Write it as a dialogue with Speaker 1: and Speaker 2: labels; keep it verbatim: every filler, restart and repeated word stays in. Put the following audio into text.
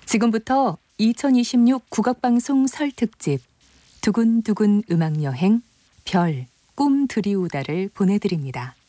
Speaker 1: 지금부터 이천이십육 국악방송 설 특집 두근두근 음악여행 별, 꿈 드리우다를 보내드립니다.